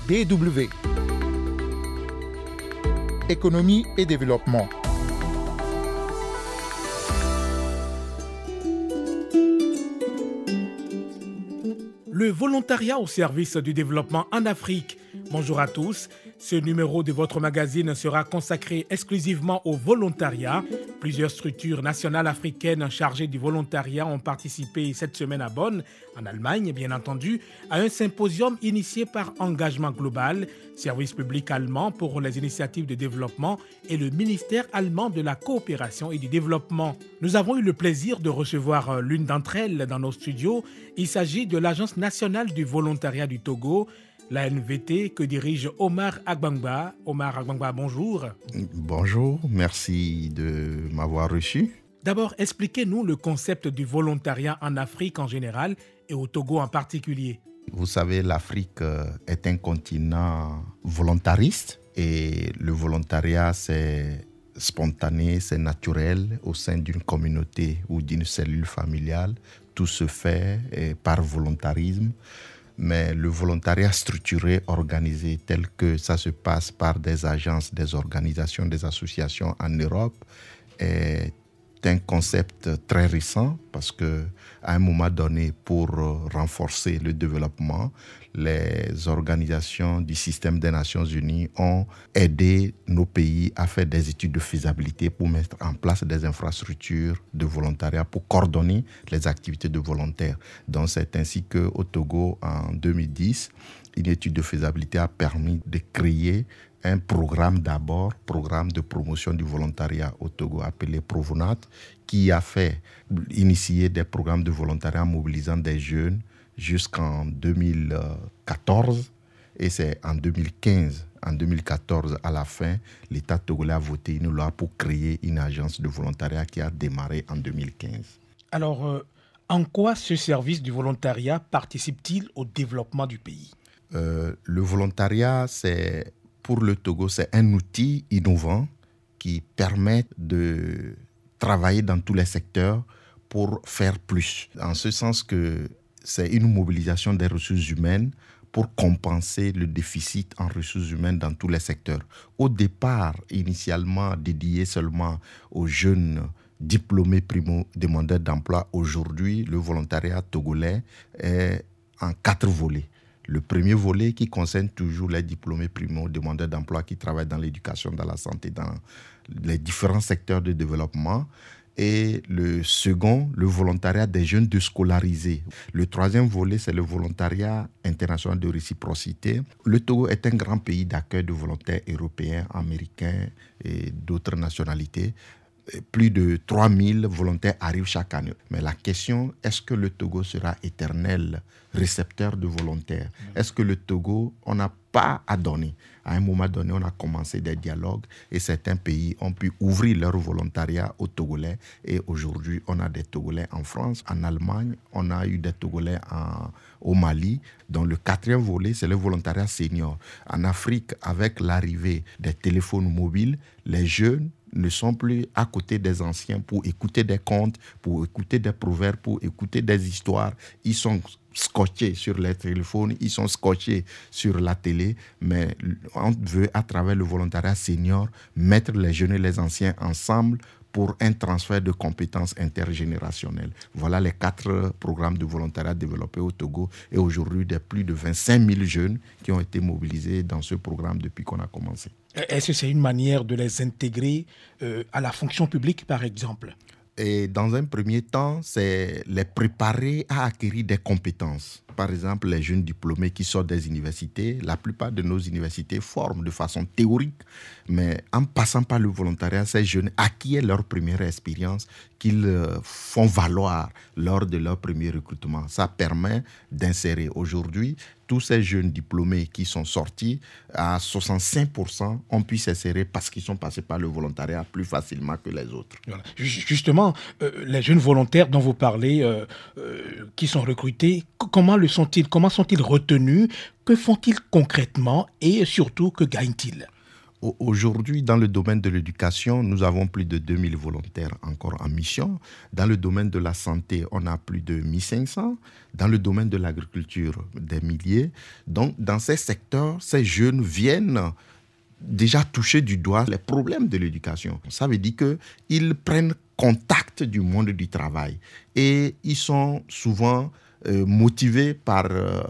DW. Économie et développement. Le volontariat au service du développement en Afrique. Bonjour à tous. Ce numéro de votre magazine sera consacré exclusivement au volontariat. Plusieurs structures nationales africaines chargées du volontariat ont participé cette semaine à Bonn, en Allemagne bien entendu, à un symposium initié par Engagement Global, service public allemand pour les initiatives de développement et le ministère allemand de la coopération et du développement. Nous avons eu le plaisir de recevoir l'une d'entre elles dans nos studios. Il s'agit de l'Agence nationale du volontariat du Togo, l'ANVT, que dirige Omar Agbangba. Omar Agbangba, bonjour. Bonjour, merci de m'avoir reçu. D'abord, expliquez-nous le concept du volontariat en Afrique en général et au Togo en particulier. Vous savez, l'Afrique est un continent volontariste et le volontariat, c'est spontané, c'est naturel au sein d'une communauté ou d'une cellule familiale. Tout se fait par volontarisme. Mais le volontariat structuré, organisé, tel que ça se passe par des agences, des organisations, des associations en Europe, est un concept très récent parce qu'à un moment donné, pour renforcer le développement, les organisations du système des Nations Unies ont aidé nos pays à faire des études de faisabilité pour mettre en place des infrastructures de volontariat pour coordonner les activités de volontaires. Donc c'est ainsi qu'au Togo, en 2010, une étude de faisabilité a permis de créer un programme de promotion du volontariat au Togo appelé Provonat, qui a fait initier des programmes de volontariat mobilisant des jeunes jusqu'en 2014. Et c'est en 2014, à la fin, l'État togolais a voté une loi pour créer une agence de volontariat qui a démarré en 2015. Alors, en quoi ce service du volontariat participe-t-il au développement du pays ? Le volontariat, pour le Togo, c'est un outil innovant qui permet de travailler dans tous les secteurs pour faire plus. En ce sens que c'est une mobilisation des ressources humaines pour compenser le déficit en ressources humaines dans tous les secteurs. Au départ, initialement dédié seulement aux jeunes diplômés primo-demandeurs d'emploi, aujourd'hui, le volontariat togolais est en 4 volets. Le premier volet qui concerne toujours les diplômés primo-demandeurs d'emploi qui travaillent dans l'éducation, dans la santé, dans les différents secteurs de développement. Et le second, le volontariat des jeunes déscolarisés. Le troisième volet, c'est le volontariat international de réciprocité. Le Togo est un grand pays d'accueil de volontaires européens, américains et d'autres nationalités. Plus de 3000 volontaires arrivent chaque année. Mais la question, est-ce que le Togo sera éternel récepteur de volontaires ? Est-ce que le Togo, on n'a pas à donner ? À un moment donné, on a commencé des dialogues et certains pays ont pu ouvrir leur volontariat aux Togolais. Et aujourd'hui, on a des Togolais en France, en Allemagne, on a eu des Togolais au Mali. Donc le 4e volet, c'est le volontariat senior. En Afrique, avec l'arrivée des téléphones mobiles, les jeunes ne sont plus à côté des anciens pour écouter des contes, pour écouter des proverbes, pour écouter des histoires. Ils sont scotchés sur les téléphones, ils sont scotchés sur la télé, mais on veut, à travers le volontariat senior, mettre les jeunes et les anciens ensemble pour un transfert de compétences intergénérationnelles. Voilà les 4 programmes de volontariat développés au Togo et aujourd'hui, des plus de 25 000 jeunes qui ont été mobilisés dans ce programme depuis qu'on a commencé. Est-ce que c'est une manière de les intégrer à la fonction publique, par exemple ? Et dans un premier temps, c'est les préparer à acquérir des compétences. Par exemple, les jeunes diplômés qui sortent des universités, la plupart de nos universités forment de façon théorique, mais en passant par le volontariat, ces jeunes acquièrent leur première expérience qu'ils font valoir lors de leur premier recrutement. Ça permet d'insérer aujourd'hui tous ces jeunes diplômés qui sont sortis, à 65%, on puisse s'insérer parce qu'ils sont passés par le volontariat plus facilement que les autres. Voilà. Justement, les jeunes volontaires dont vous parlez, qui sont recrutés, comment sont-ils retenus? Que font-ils concrètement et surtout, que gagnent-ils? Aujourd'hui, dans le domaine de l'éducation, nous avons plus de 2000 volontaires encore en mission. Dans le domaine de la santé, on a plus de 1500. Dans le domaine de l'agriculture, des milliers. Donc, dans ces secteurs, ces jeunes viennent déjà toucher du doigt les problèmes de l'éducation. Ça veut dire qu'ils prennent contact du monde du travail et ils sont souvent motivés par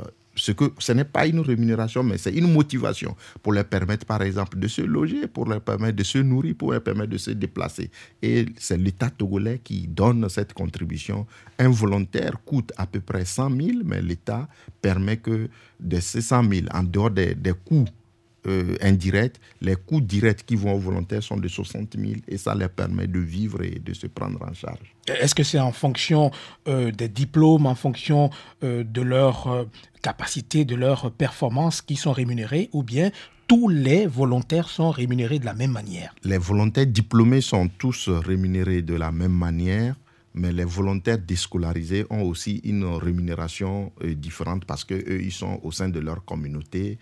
ce n'est pas une rémunération, mais c'est une motivation pour leur permettre, par exemple, de se loger, pour leur permettre de se nourrir, pour leur permettre de se déplacer. Et c'est l'État togolais qui donne cette contribution. Un volontaire coûte à peu près 100 000, mais l'État permet que de ces 100 000, en dehors des coûts indirects, les coûts directs qui vont aux volontaires sont de 60 000 et ça leur permet de vivre et de se prendre en charge. Est-ce que c'est en fonction des diplômes, en fonction de leur capacité, de leur performance qui sont rémunérés, ou bien tous les volontaires sont rémunérés de la même manière? Les volontaires diplômés sont tous rémunérés de la même manière, mais les volontaires déscolarisés ont aussi une rémunération différente parce qu'eux, ils sont au sein de leur communauté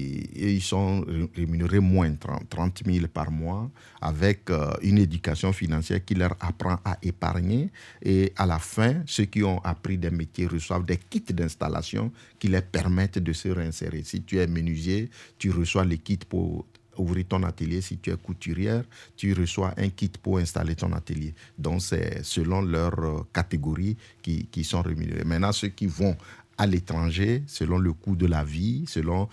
et ils sont rémunérés moins 30 000 par mois avec une éducation financière qui leur apprend à épargner. Et à la fin, ceux qui ont appris des métiers reçoivent des kits d'installation qui leur permettent de se réinsérer. Si tu es menuisier, tu reçois les kits pour ouvrir ton atelier. Si tu es couturière, tu reçois un kit pour installer ton atelier. Donc, c'est selon leur catégorie qui sont rémunérés. Maintenant, ceux qui vont à l'étranger, selon le coût de la vie, selon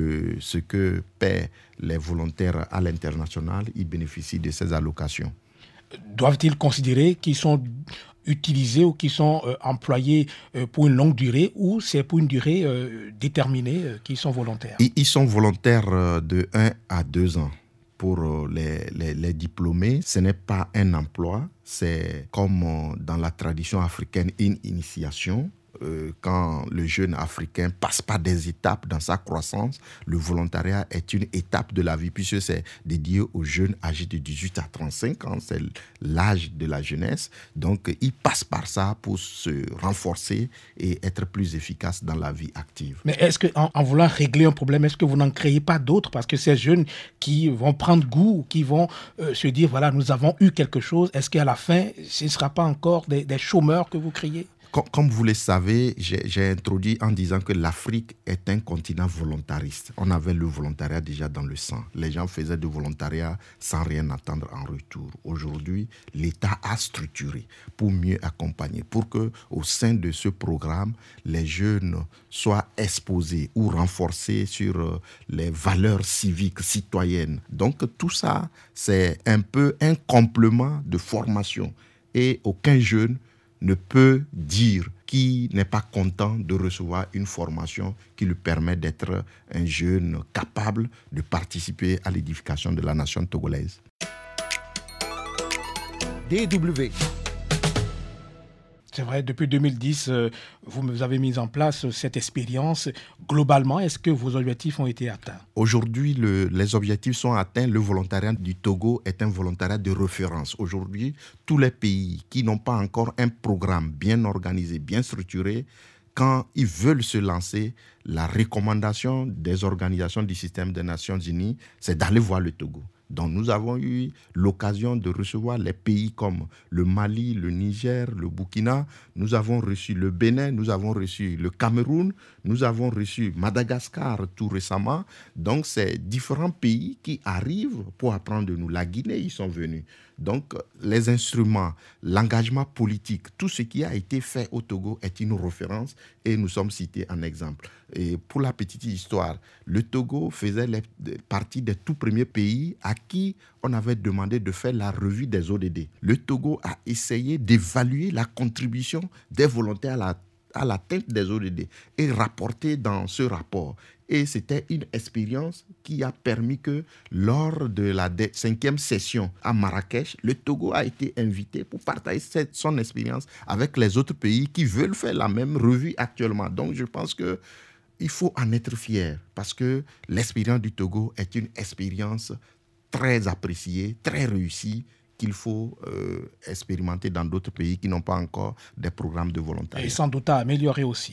ce que paient les volontaires à l'international, ils bénéficient de ces allocations. Doivent-ils considérer qu'ils sont utilisés ou qui sont employés pour une longue durée ou c'est pour une durée déterminée qu'ils sont volontaires? Ils sont volontaires de 1 à 2 ans. Pour les diplômés, ce n'est pas un emploi, c'est comme dans la tradition africaine une initiation. Quand le jeune Africain passe par des étapes dans sa croissance, le volontariat est une étape de la vie puisque c'est dédié aux jeunes âgés de 18 à 35 ans, c'est l'âge de la jeunesse. Donc, ils passent par ça pour se renforcer et être plus efficaces dans la vie active. Mais est-ce qu'en voulant régler un problème, est-ce que vous n'en créez pas d'autres? Parce que ces jeunes qui vont prendre goût, qui vont se dire, voilà, nous avons eu quelque chose, est-ce qu'à la fin, ce ne sera pas encore des chômeurs que vous créez? Comme vous le savez, j'ai introduit en disant que l'Afrique est un continent volontariste. On avait le volontariat déjà dans le sang. Les gens faisaient du volontariat sans rien attendre en retour. Aujourd'hui, l'État a structuré pour mieux accompagner, pour qu'au sein de ce programme, les jeunes soient exposés ou renforcés sur les valeurs civiques, citoyennes. Donc tout ça, c'est un peu un complément de formation. Et aucun jeune ne peut dire qu'il n'est pas content de recevoir une formation qui lui permet d'être un jeune capable de participer à l'édification de la nation togolaise. DW. C'est vrai, depuis 2010, vous avez mis en place cette expérience. Globalement, est-ce que vos objectifs ont été atteints? Aujourd'hui, les objectifs sont atteints. Le volontariat du Togo est un volontariat de référence. Aujourd'hui, tous les pays qui n'ont pas encore un programme bien organisé, bien structuré, quand ils veulent se lancer, la recommandation des organisations du système des Nations Unies, c'est d'aller voir le Togo. Donc nous avons eu l'occasion de recevoir les pays comme le Mali, le Niger, le Burkina. Nous avons reçu le Bénin, nous avons reçu le Cameroun, nous avons reçu Madagascar tout récemment. Donc c'est différents pays qui arrivent pour apprendre de nous. La Guinée, ils sont venus. Donc les instruments, l'engagement politique, tout ce qui a été fait au Togo est une référence et nous sommes cités en exemple. Et pour la petite histoire, le Togo faisait partie des tout premiers pays à qui on avait demandé de faire la revue des ODD. Le Togo a essayé d'évaluer la contribution des volontaires à l'atteinte des ODD et rapporter dans ce rapport. Et c'était une expérience qui a permis que lors de la 5e session à Marrakech, le Togo a été invité pour partager son expérience avec les autres pays qui veulent faire la même revue actuellement. Donc je pense qu'il faut en être fier parce que l'expérience du Togo est une expérience très appréciée, très réussie, qu'il faut expérimenter dans d'autres pays qui n'ont pas encore des programmes de volontariat. Et sans doute à améliorer aussi.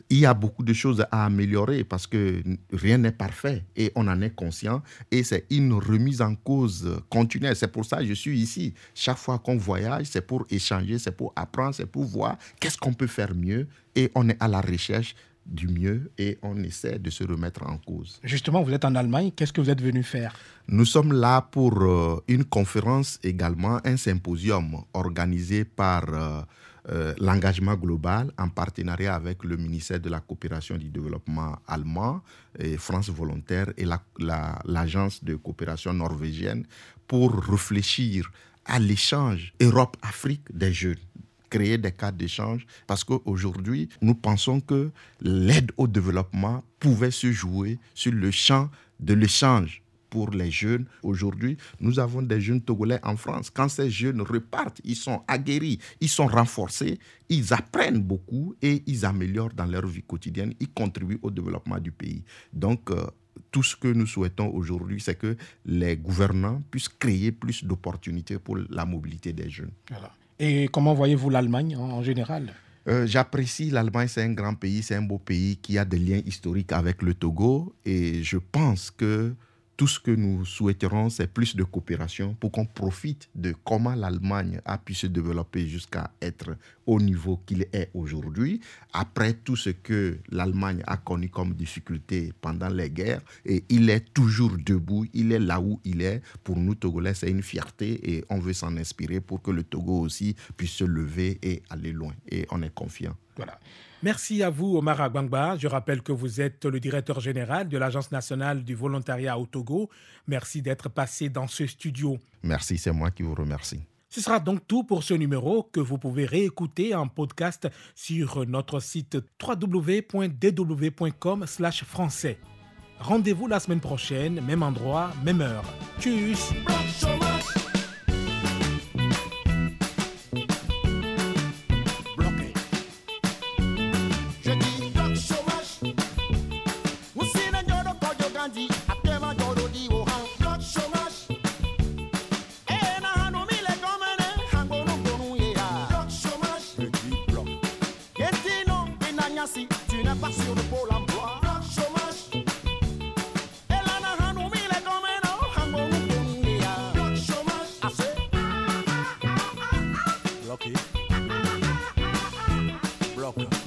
Il y a beaucoup de choses à améliorer parce que rien n'est parfait et on en est conscient et c'est une remise en cause continuelle. C'est pour ça que je suis ici. Chaque fois qu'on voyage, c'est pour échanger, c'est pour apprendre, c'est pour voir qu'est-ce qu'on peut faire mieux et on est à la recherche du mieux et on essaie de se remettre en cause. Justement, vous êtes en Allemagne, qu'est-ce que vous êtes venu faire? Nous sommes là pour une conférence également, un symposium organisé par l'engagement global en partenariat avec le ministère de la coopération et du développement allemand, et France Volontaire et l'agence de coopération norvégienne pour réfléchir à l'échange Europe-Afrique des jeunes, créer des cadres d'échange parce qu'aujourd'hui, nous pensons que l'aide au développement pouvait se jouer sur le champ de l'échange. Pour les jeunes, aujourd'hui, nous avons des jeunes Togolais en France. Quand ces jeunes repartent, ils sont aguerris, ils sont renforcés, ils apprennent beaucoup et ils améliorent dans leur vie quotidienne, ils contribuent au développement du pays. Donc, tout ce que nous souhaitons aujourd'hui, c'est que les gouvernants puissent créer plus d'opportunités pour la mobilité des jeunes. Voilà. Et comment voyez-vous l'Allemagne en général ? J'apprécie l'Allemagne, c'est un grand pays, c'est un beau pays qui a des liens historiques avec le Togo et je pense que tout ce que nous souhaiterons, c'est plus de coopération pour qu'on profite de comment l'Allemagne a pu se développer jusqu'à être au niveau qu'il est aujourd'hui. Après tout ce que l'Allemagne a connu comme difficulté pendant les guerres, et il est toujours debout, il est là où il est. Pour nous, Togolais, c'est une fierté et on veut s'en inspirer pour que le Togo aussi puisse se lever et aller loin. Et on est confiant. Voilà. Merci à vous, Omar Agbangba. Je rappelle que vous êtes le directeur général de l'Agence nationale du volontariat au Togo. Merci d'être passé dans ce studio. Merci, c'est moi qui vous remercie. Ce sera donc tout pour ce numéro que vous pouvez réécouter en podcast sur notre site www.dw.com/français. Rendez-vous la semaine prochaine, même endroit, même heure. Tchuss! Tu n'es pas sur le pôle emploi. Chômage. Et là, na hanu mile comme no hango nukunia. Chômage. Assez. Bloqué. Bloc.